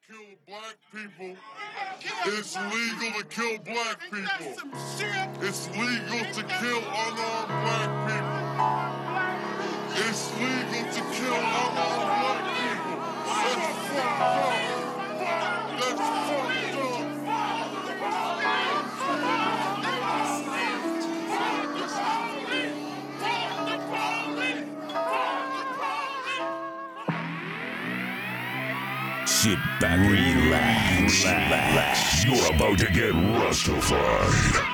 kill black people. It's legal to kill black people. It's legal to kill unarmed black people. It's legal to kill unarmed black people. That's fucked up. That's fucked up. Sit back and relax. You're about to get Rustified.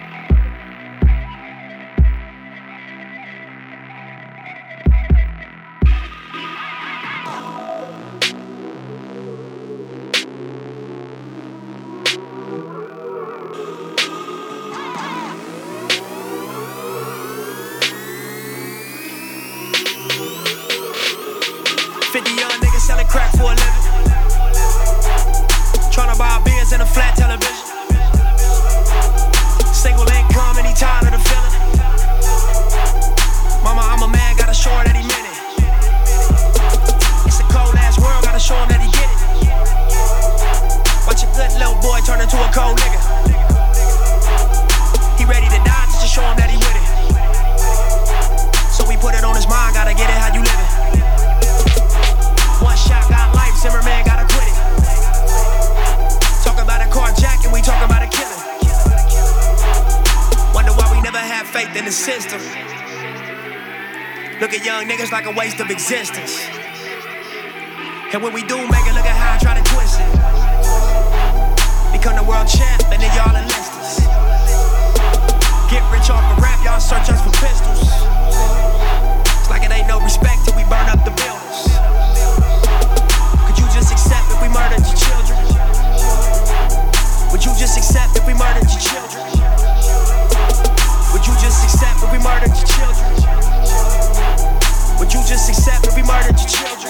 50 young niggas selling crack for a living. Tryna buy a Benz and a flat television. Single income and he tired of the feeling. Mama, I'm a man, gotta show her that he meant it. It's a cold ass world, gotta show him that he get it. Watch a good little boy turn into a cold nigga. He ready to die just to show him that he with it. So we put it on his mind, gotta get it how you living. One shot got life, Zimmerman gotta quit it. Talk about a carjacking, we talk about a killing. Wonder why we never had faith in the system. Look at young niggas like a waste of existence. And when we do make it, look at how I try to twist it. Become the world champ and then y'all enlist us. Get rich off of rap, y'all search us for pistols. It's like it ain't no respect till we burn up the buildings. Just accept if we murdered your children? Would you just accept if we murdered your children? Would you just accept if we murdered your children? Would you just accept if we murdered your children?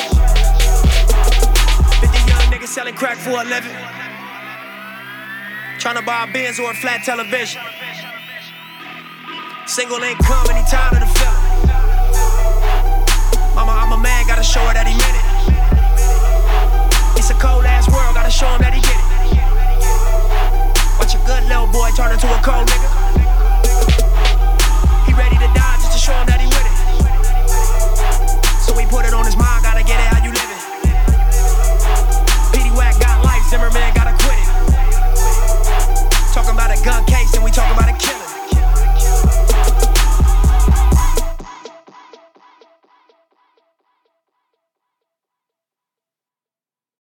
50 young niggas selling crack for a living. Tryna buy a Benz or a flat television. Single income and he tired of the feeling. Mama, I'm a man, gotta show her that he meant it. It's a cold ass world, gotta show him that he get it. Watch a good little boy turn into a cold nigga. He ready to die just to show him that he with it. So we put it on his mind, gotta get it how you living. PD Wack got life, Zimmerman gotta quit it. Talking about a gun case and we talking about a kill.